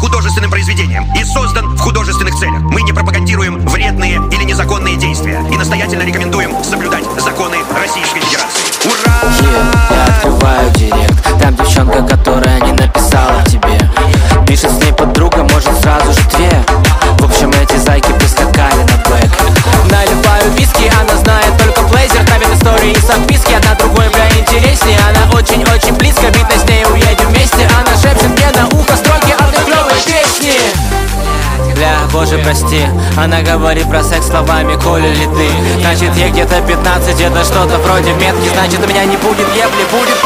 художественным произведением и создан в художественных целях. Мы не пропагандируем вредные или незаконные действия и настоятельно рекомендуем соблюдать законы Российской Федерации. Ура! Я открываю директ, там девчонка, которая не написала тебе. Пишет с ней подруга, может сразу же две. В общем, эти зайки прискакали на бэк. Наливаю виски, она знает только плейзер. Ставит истории и записки, одна другой, бля, интереснее. Она очень-очень близко, видно, с ней уедем вместе. Она шепчет мне на ухо строки одной клёвой песни. Бля, боже, прости. Она говорит про секс словами «Коля ли ты?». Значит, ей где-то 15, это что-то вроде метки. Значит, у меня не будет ебли, будет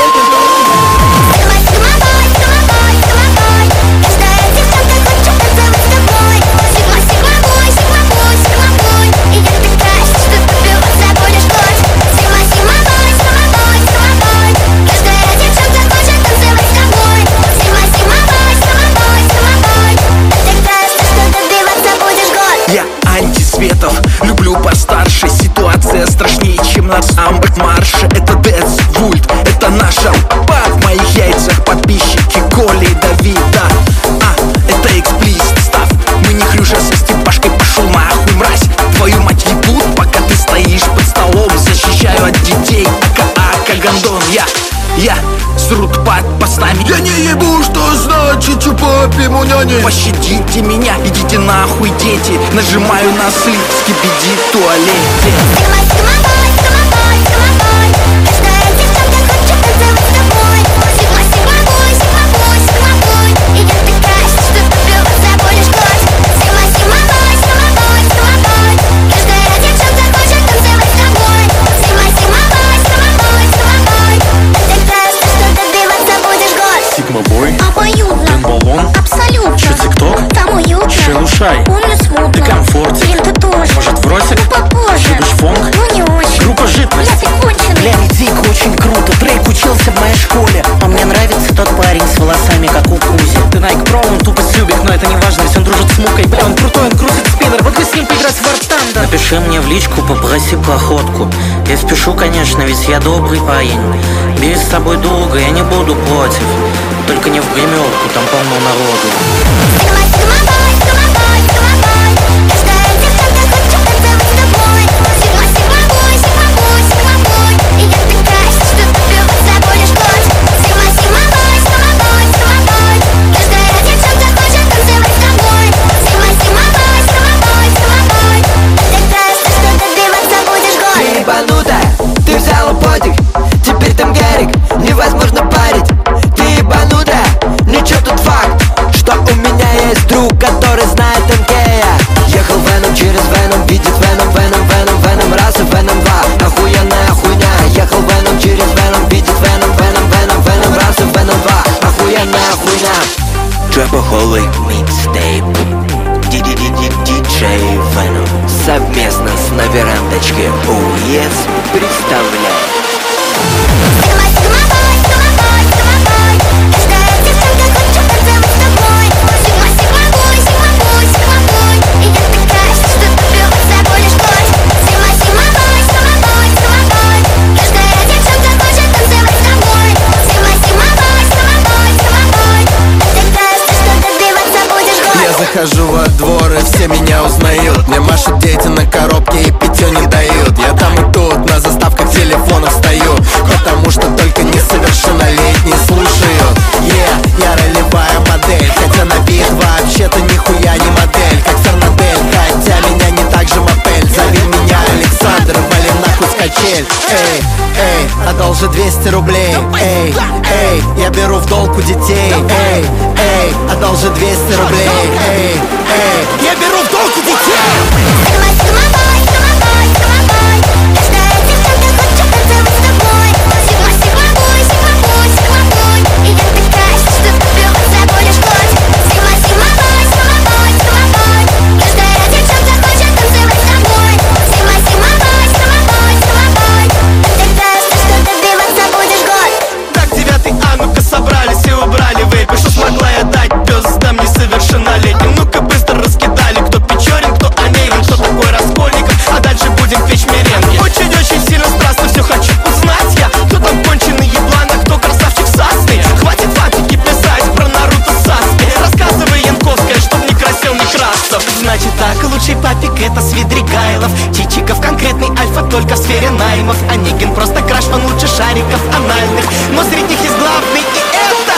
Я антисветов, люблю постарше. Ситуация страшнее, чем на марше. Это Дэц Вульт, это наша па. В моих яйцах подписчики Коли и Давида. Это эксплист став. Мы не хрюша со Степашкой, пошел нахуй, мразь. Твою мать ебут, пока ты стоишь под столом. Защищаю от детей, ака гандон. Я срут под постами. Я не ебу, что значит чупапи муняни. Пощадите меня, идите нахуй, дети. Нажимаю на слив, скибиди в туалете. Сигма-бой, обоюдно, баллон, абсолютно. чё тикток, там уютно, шелушай, помню смутно, ты комфортик, блин, ты тоже, может в ротик, ну попозже, любишь фонг, ну не очень, группа жидкость. бля, ты конченый. Бля, дико очень круто, Дрейк учился в моей школе. А мне нравится тот парень с волосами, как у Кузи. Ты Nike Pro, он тупо сюбик, но это не важно, ведь он дружит с Мукой. Бля, он крутой, он крутит спиннер, вот бы с ним поиграть в War Thunder. Напиши мне в личку, попроси проходку. Я спешу, конечно, ведь я добрый парень. Бери с собой друга, я не буду против. Только не в гримерку, там полно народу. Ты ебанутая, ты взяла подик, теперь там Гарик, невозможно парить. Ты ебанутая, ничего тут факт, что у меня есть друг, который знает МК. Ехал Веном через Веном, видит Веном, Веном, Веном, Веном раз и Веном два. Охуенная хуйня. Ехал Веном через Веном, видит Веном, Веном, Веном, Веном раз и Веном два. Охуенная хуйня. Trapaholic Mixtape, диджей Venom. Совместно с на верандочке ОЕС представляет. Захожу во двор и все меня узнают. Мне машут дети на коробке и питьё не дают. Я там и тут на заставках телефонов стою, потому что только несовершеннолетние слушают. Я ролевая модель, хотя на вид вообще-то нихуя не модель. Как Фернадель, хотя меня не так же мопель. Зови меня Александр, вали нахуй с качель. Эй, одолжи 200 рублей. Эй, я беру в долг у детей. Эй, одолжи 200 рублей. Эй, я беру в долг у детей. Так, 9 А, ну-ка собрались и убрали вейпы. Что смогла я дать пёздам несовершеннолетним? Ну-ка быстрее. Младший папик это Свидригайлов, Чичиков конкретный альфа только в сфере наймов. Онегин просто краш, он лучше шариков анальных. Но среди них есть главный, и это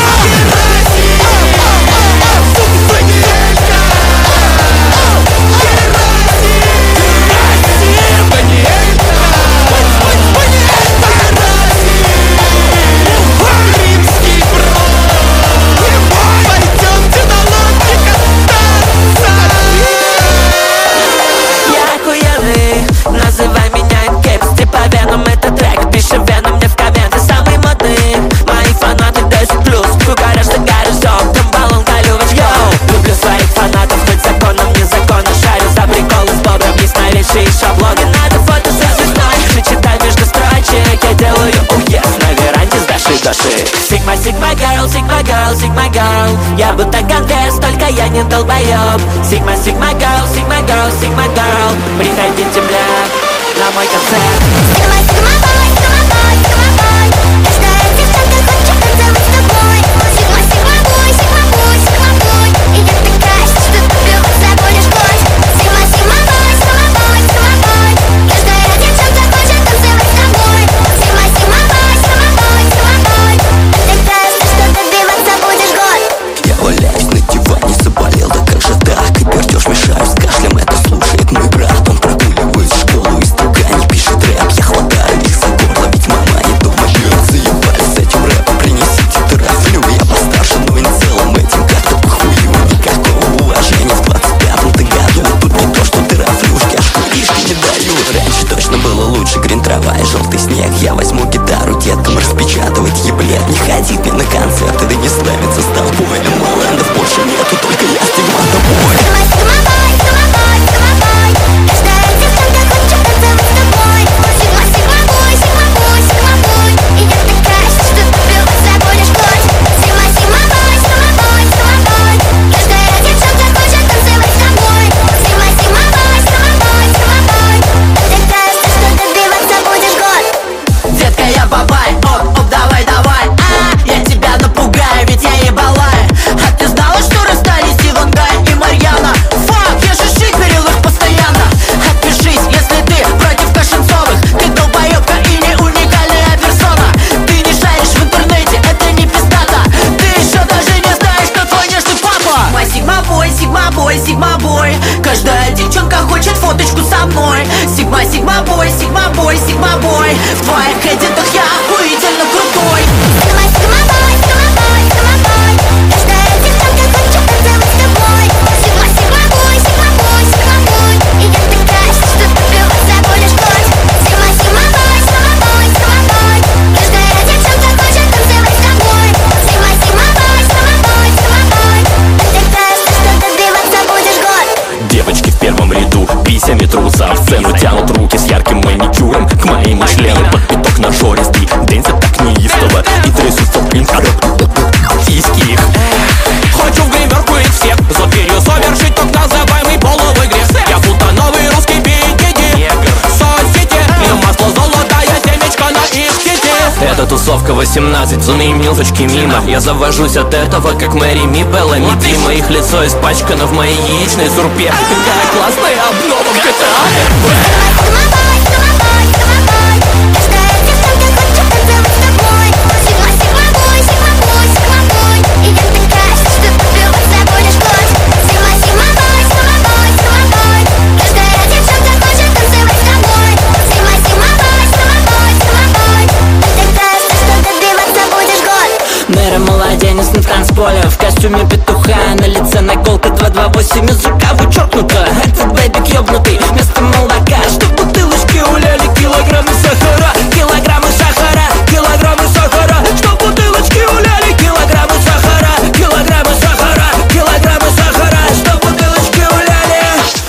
называй меня инкепс, типа Веном, это трек. Пиши Веном мне в комменты, самый модный. Мои фанаты 10+, угоришь за гаражом, там баллон колювач, йоу. Люблю своих фанатов, хоть законом, незаконно. Шарю за приколы с бобром, есть новейшие шаблоны. Надо фото со звездой, прочитай между строчек. Я делаю уезд на веранде с Даши. Сигма, сигма girl, сигма girl, сигма girl. Я будто Гандес, только я не долбоёб. Сигма, сигма girl, сигма girl, сигма girl. Приходите, бля, на мой концерт. Сигма, сигма бой, сигма бой, сигма бой. Каждая девчонка хочет танцевать с тобой. Сигма, сигма бой, сигма бой, сигма бой. И я такая, что ты пил, забудешь год. Сигма, сигма бой, сигма бой, сигма бой. Каждая девчонка хочет танцевать с тобой. Сигма, сигма бой, сигма бой, сигма бой. Ты кажется, что добиваться будешь год. Я валяюсь на диване, заболел, да как же так? И пердеж мешаю с кашлем, это слушает мой брат. Он прогуливает школу из Тугани, пишет рэп. Я хватаю их за горло, ведь мама не дома. Заебались с этим рэпом, принесите трафлю. Я постарше, но и в целом этим как-то похую. Никакого уважения в 25-м-то году. А тут не то, что трафлюшки, аж куришки не дают. Раньше точно было лучше, грин трава и желтый снег. Я возьму гитару деткам распечатывать еблет. Не ходить мне на концерты, да не славиться с толпой. Малендов больше нету, только я Стигма тобой. Сигма, сигма бой, сигма бой, сигма бой. Каждая девчонка хочет танцевать с тобой. Сигма, сигма бой, сигма бой, сигма бой. И я такая, что ты пил, забудешь год. Сигма, сигма бой, сигма бой, сигма бой. Каждая девчонка хочет танцевать с тобой. Сигма, сигма бой, сигма бой, сигма бой. Ты кажется, что добиваться будешь год. Детка, я бабай, оп, оп, давай, давай. Я тебя напугаю, ведь я ебалай. А ты знала, что расстались Ивангай и Марьяна? Фак, я же шиперил их постоянно. Отпишись, если ты против Кашинцовых. Ты долбоёбка и не уникальная персона. Ты не шаришь в интернете, это не пиздата. Ты еще даже не знаешь, кто твой нежный папа. Сигма бой, сигма бой, сигма бой. Каждая девчонка хочет фоточку со мной. Сигма, сигма бой, сигма бой, сигма бой. В твоих эдитах я охуительно крутой. Сигма, сигма бой, сигма бой, сигма бой. Каждая девчонка хочет танцевать с тобой. Сигма, сигма бой, сигма бой, сигма бой. И я такая, что ты пил, забудешь год. Сигма, сигма бой, сигма бой, сигма бой. Каждая девчонка хочет танцевать с тобой. Сигма, сигма бой, сигма бой, сигма бой. Ты кажется, что добиваться будешь год. Девочки в первом ряду писями трутся в сцену, тянут руки с ярким маникюром к моему члену. Под пяток нажористый, дэнсят так неистово и трясутся в сиськи их. Хочу в гримерку их всех, за дверью совершить так называемый половой грех. Я будто новый русский бикини, соцсети, и масло золотая семечко на их сети. Это тусовка 18, зуны милочки мимо. Я завожусь от этого, как Мэри Ми, Беллами Дима. Их лицо испачкано в моей яичной сурпе. Какая классная обнова в GTA RP. Сигма бой, сигма бой, сигма бой. Каждая девчонка хочет танцевать с тобой. Сигма, сигма бой, сигма бой, сигма бой. И я такая, что ты пил, забудешь год. Сигма, сигма бой, сигма бой, сигма бой. Каждая девчонка хочет танцевать с тобой. Сигма, сигма бой, сигма бой, сигма бой. Ты кажется, что добиваться будешь год. Мэра младенец на танцполе, в костюме петуха, на лице наколка 228, из рука вычеркнута. Этот бэбик ёбнутый, вместо молока, что в бутылочке уляли килограммы сахара. Килограммы сахара, килограммы сахара, что в бутылочке уляли килограммы сахара. Килограммы сахара, килограммы сахара, что в бутылочке уляли.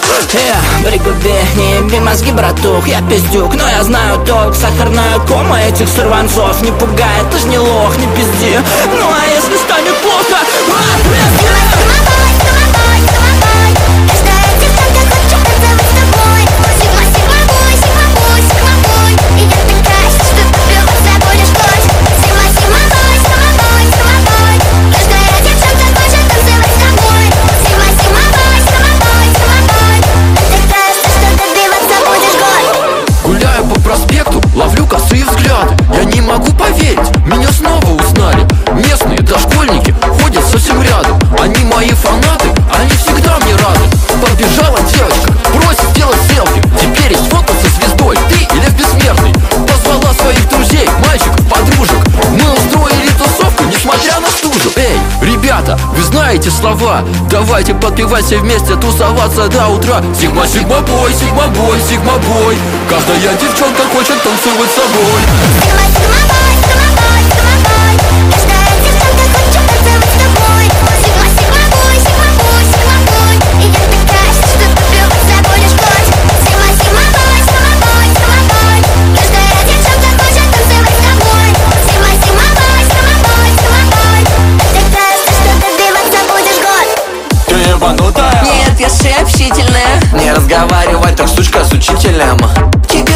Пригуби, не еби мозги, братух, я пиздюк, но я знаю толк. Сахарная кома этих сорванцов не пугает, ты ж не лох, не пизди. Ну а если станет плохо, Сигма, сигма бой, сигма бой, сигма бой. Каждая девчонка хочет танцевать с тобой. Сигма, сигма бой, сигма бой, сигма бой. И я такая, что ты пил, забудешь год. Сигма, сигма бой, сигма бой, сигма бой. Каждая девчонка хочет танцевать с тобой. Сигма, сигма бой, сигма бой, сигма бой. знаете слова. Давайте подпевать все вместе, тусоваться до утра. Сигма, сигма бой, сигма бой, сигма бой. Каждая девчонка хочет танцевать с собой. Сигма, сигма бой, сигма бой, сигма бой. Каждая девчонка хочет танцевать с тобой. Сигма, сигма бой, сигма бой, сигма бой. И я такая, что попивать забудешь год. Сигма, сигма бой, сигма бой, сигма бой. Каждая девчонка хочет танцевать с тобой. Сигма, сигма бой, сигма бой, сигма бой. Такая, что попивать забудешь год. Ты ебанутая? Нет, я общительная. Не разговаривай, так сучка с учителем. Тебе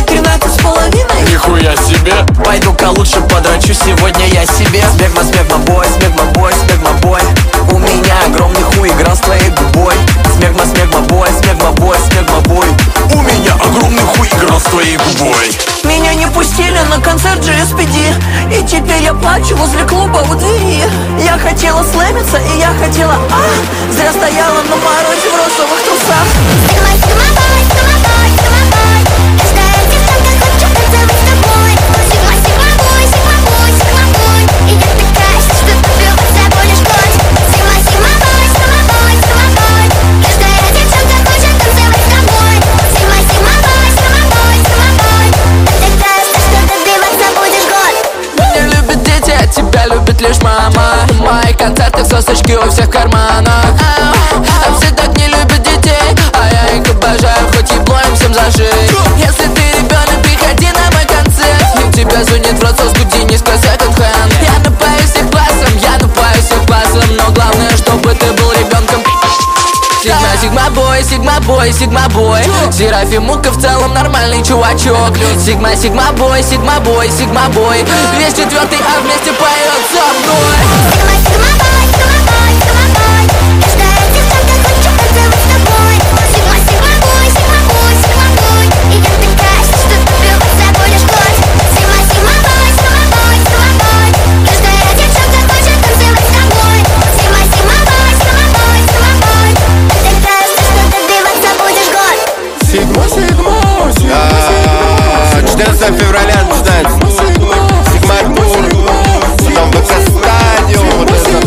13,5. Нихуя себе. Пойду-ка лучше подрачу сегодня я себе. Смегма, смегма бой, смегма бой, смегма бой. У меня огромный хуй играл с твоей губой. Смегма, смегма бой, смегма бой, смегма бой. У меня огромный хуй играл с твоей губой. Меня не пустили на концерт GSPD. И теперь я плачу возле клуба у двери. Я хотела слэмиться и я хотела зря стояла на морозе в розовых трусах. Сигма, сигма бой, сигма бой, сигма бой. Каждая девчонка хочет танцевать с тобой. Сигма, сигма бой, сигма бой, сигма бой. И я такая, что попивать забудешь год. Сигма, сигма бой, сигма бой, сигма бой. Каждая девчонка хочет танцевать с тобой. Сигма, сигма бой, сигма бой, сигма бой. Такая, что попивать забудешь год. Меня любят дети, а тебя любит лишь мама. Мои концерты, сосочки у всех в карманах. А все так не любят детей, а я их обожаю, хоть ебло им всем зажить. Если ты ребенок, приходи на мой концерт. И тебя звонит в рот, разбуди, не скажи секонд-хенд. Я напою всех классом, я напою всех классом. Но главное, чтобы ты был ребенком. Сигма, сигма бой, сигма бой, сигма бой. Серафимука в целом нормальный чувачок. Сигма, сигма бой, сигма бой, сигма бой. Весь четвертый, а вместе поет со мной. Сигма, сигма бой, сигма бой, сигма бой. Каждая девчонка хочет танцевать с тобой. Сигма, сигма бой, сигма бой, сигма бой. И я такая, что попивать забудешь год. Сигма, сигма бой, сигма бой, сигма бой. Каждая девчонка хочет танцевать с тобой. Сигма, сигма бой, сигма бой, сигма бой. Такая, что попивать забудешь год. Сигма, сигма, сигма, сигма. 14 февраля начинается Сигма-тур, потом ВК-стадиум, вот это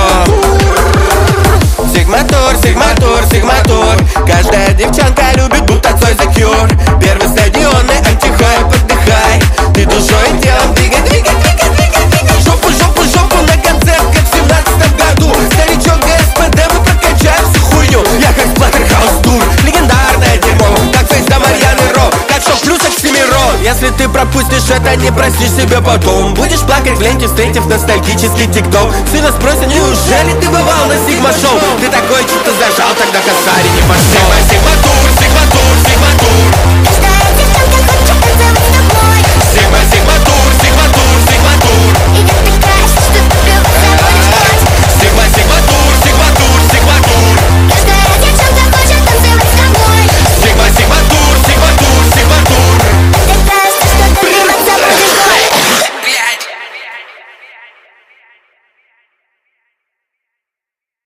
все. Сигма-тур, Сигма-тур, Сигма-тур. Каждая девчонка любит будто Цой The Cure. Первый стадионный антихайп, отдыхай. Ты душой и телом двигай, двигай, двигай, двигай, двигай. Жопу, жопу, жопу на концерт, как в 17 году. Старичок ГСПД, мы прокачаем всю хуйню. Я как Splatterhouse-тур, легендарное дерьмо. Как фейс до Марьяны Ро, как шок плюс Оксимирон. Если ты пропустишь это, не простишь себе потом. Будешь плакать в ленте, встретив ностальгический тикток. Все нас спросят, неужели ты бывал на Сигма-шоу? Ты такой что-то зажал, тогда косарь не пошел. Сигма-тур, Сигма-тур, Сигма-тур.